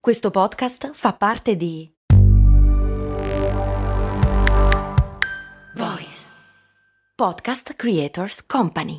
Questo podcast fa parte di Voice Podcast Creators Company.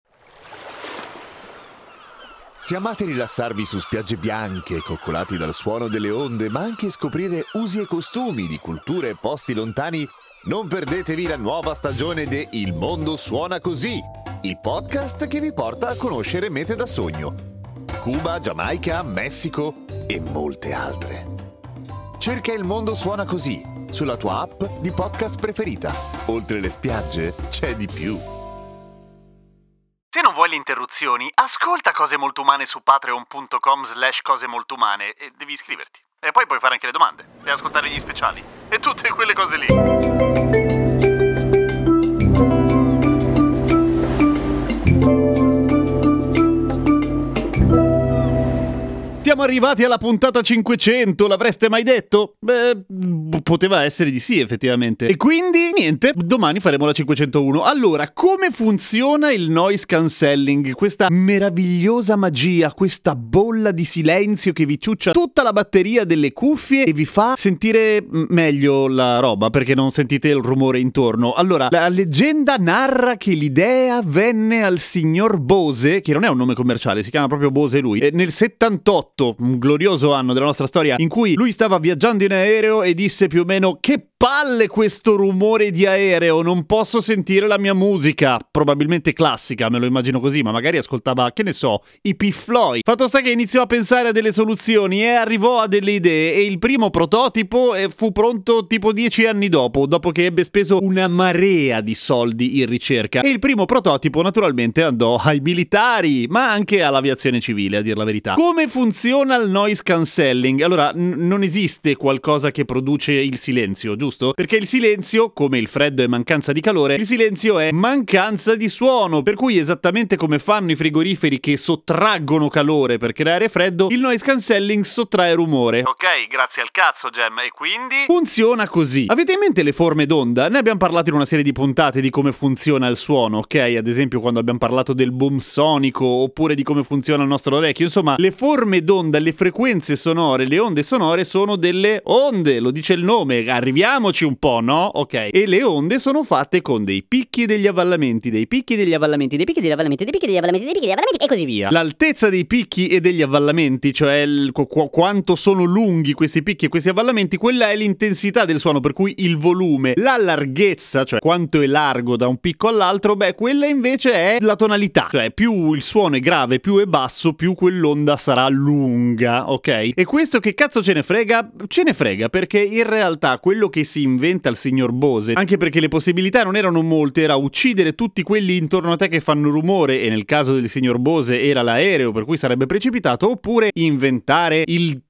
Se amate rilassarvi su spiagge bianche, coccolati dal suono delle onde, ma anche scoprire usi e costumi di culture e posti lontani, non perdetevi la nuova stagione de Il mondo suona così, il podcast che vi porta a conoscere mete da sogno. Cuba, Giamaica, Messico e molte altre. Cerca Il mondo suona così sulla tua app di podcast preferita. Oltre le spiagge c'è di più. Se non vuoi le interruzioni, ascolta Cose Molto Umane su patreon.com/cosemoltoumane e devi iscriverti. E poi puoi fare anche le domande e ascoltare gli speciali e tutte quelle cose lì. Siamo arrivati alla puntata 500, l'avreste mai detto? Beh, poteva essere di sì, effettivamente. E quindi, niente, domani faremo la 501. Allora, come funziona il noise cancelling? Questa meravigliosa magia, questa bolla di silenzio che vi ciuccia tutta la batteria delle cuffie e vi fa sentire meglio la roba, perché non sentite il rumore intorno. Allora, la leggenda narra che l'idea venne al signor Bose, che non è un nome commerciale, si chiama proprio Bose lui, nel 78. Un glorioso anno della nostra storia in cui lui stava viaggiando in aereo e disse più o meno: che palle questo rumore di aereo, non posso sentire la mia musica, probabilmente classica, me lo immagino così, ma magari ascoltava, che ne so, i Pink Floyd. Fatto sta che iniziò a pensare a delle soluzioni e arrivò a delle idee, e il primo prototipo fu pronto tipo 10 anni dopo che ebbe speso una marea di soldi in ricerca, e il primo prototipo naturalmente andò ai militari, ma anche all'aviazione civile, a dir la verità. Come funziona il noise cancelling? Allora, non esiste qualcosa che produce il silenzio, giusto? Perché il silenzio, come il freddo è mancanza di calore, il silenzio è mancanza di suono, per cui esattamente come fanno i frigoriferi che sottraggono calore per creare freddo, il noise cancelling sottrae rumore. Ok, grazie al cazzo, Gem, e quindi? Funziona così. Avete in mente le forme d'onda? Ne abbiamo parlato in una serie di puntate di come funziona il suono, ok? Ad esempio quando abbiamo parlato del boom sonico, oppure di come funziona il nostro orecchio. Insomma, le forme d'onda, le frequenze sonore, le onde sonore sono delle onde, lo dice il nome. Arriviamoci un po', no? Ok. E le onde sono fatte con dei picchi e degli avvallamenti, dei picchi e degli avvallamenti, dei picchi e degli avvallamenti, dei picchi e degli avvallamenti, dei picchi e degli avvallamenti, e così via. L'altezza dei picchi e degli avvallamenti, cioè quanto sono lunghi questi picchi e questi avvallamenti, quella è l'intensità del suono, per cui il volume. La larghezza, cioè quanto è largo da un picco all'altro, quella invece è la tonalità. Cioè più il suono è grave, più è basso, più quell'onda sarà lunga, ok? E questo che cazzo ce ne frega? Ce ne frega, perché in realtà quello che si inventa il signor Bose, anche perché le possibilità non erano molte, era uccidere tutti quelli intorno a te che fanno rumore, e nel caso del signor Bose era l'aereo per cui sarebbe precipitato, oppure inventare il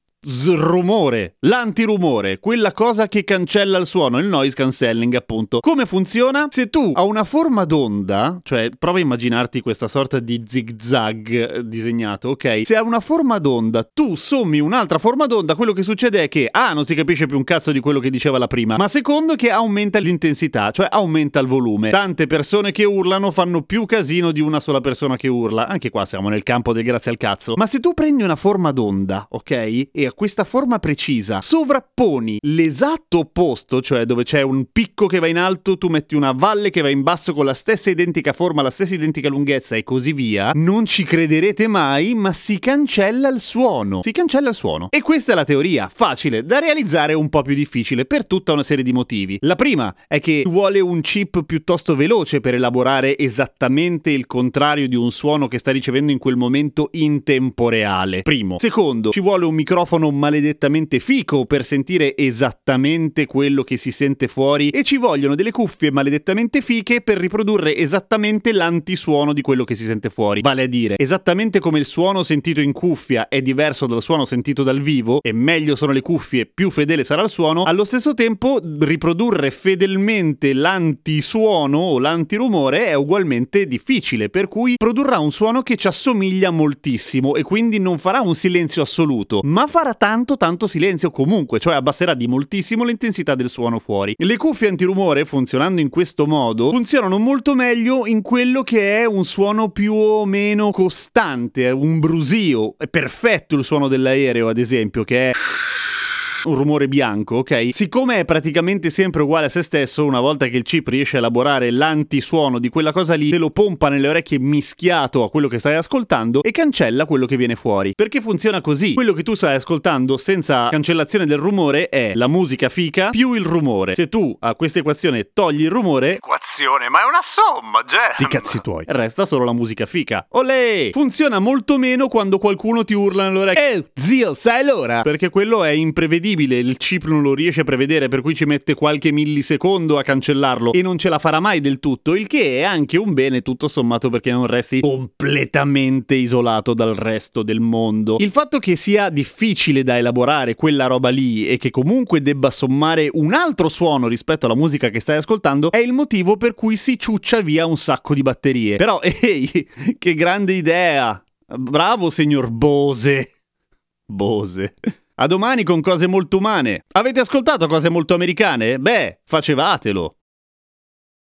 rumore, l'antirumore, quella cosa che cancella il suono, il noise cancelling, appunto. Come funziona? Se tu hai una forma d'onda, cioè prova a immaginarti questa sorta di zigzag disegnato, ok? Se hai una forma d'onda, tu sommi un'altra forma d'onda, quello che succede è che non si capisce più un cazzo di quello che diceva la prima, ma secondo che aumenta l'intensità, cioè aumenta il volume. Tante persone che urlano fanno più casino di una sola persona che urla. Anche qua siamo nel campo del grazie al cazzo. Ma se tu prendi una forma d'onda, ok? E a questa forma precisa sovrapponi l'esatto opposto, cioè dove c'è un picco che va in alto, tu metti una valle che va in basso con la stessa identica forma, la stessa identica lunghezza e così via, non ci crederete mai, ma si cancella il suono. Si cancella il suono. E questa è la teoria, facile, da realizzare un po' più difficile per tutta una serie di motivi. La prima è che vuole un chip piuttosto veloce per elaborare esattamente il contrario di un suono che sta ricevendo in quel momento in tempo reale. Primo. Secondo, ci vuole un microfono maledettamente fico per sentire esattamente quello che si sente fuori, e ci vogliono delle cuffie maledettamente fiche per riprodurre esattamente l'antisuono di quello che si sente fuori. Vale a dire, esattamente come il suono sentito in cuffia è diverso dal suono sentito dal vivo, e meglio sono le cuffie, più fedele sarà il suono, allo stesso tempo riprodurre fedelmente l'antisuono o l'antirumore è ugualmente difficile, per cui produrrà un suono che ci assomiglia moltissimo e quindi non farà un silenzio assoluto, ma farà farà tanto silenzio comunque, cioè abbasserà di moltissimo l'intensità del suono fuori. Le cuffie antirumore, funzionando in questo modo, funzionano molto meglio in quello che è un suono più o meno costante, un brusio. È perfetto il suono dell'aereo, ad esempio, che è un rumore bianco, ok? Siccome è praticamente sempre uguale a se stesso, una volta che il chip riesce a elaborare l'antisuono di quella cosa lì, te lo pompa nelle orecchie mischiato a quello che stai ascoltando e cancella quello che viene fuori. Perché funziona così: quello che tu stai ascoltando senza cancellazione del rumore è la musica fica più il rumore. Se tu a questa equazione togli il rumore, Equazione, ma è una somma, Gem! ti cazzi tuoi, resta solo la musica fica. Olè! Funziona molto meno quando qualcuno ti urla nell'orecchio: zio, sai l'ora? Perché quello è imprevedibile, il chip non lo riesce a prevedere, per cui ci mette qualche millisecondo a cancellarlo e non ce la farà mai del tutto, il che è anche un bene tutto sommato, perché non resti completamente isolato dal resto del mondo. Il fatto che sia difficile da elaborare quella roba lì e che comunque debba sommare un altro suono rispetto alla musica che stai ascoltando è il motivo per cui si ciuccia via un sacco di batterie. Però, ehi, che grande idea! Bravo, signor Bose. Bose. A domani con cose molto umane. Avete ascoltato cose molto americane? Beh, facevatelo.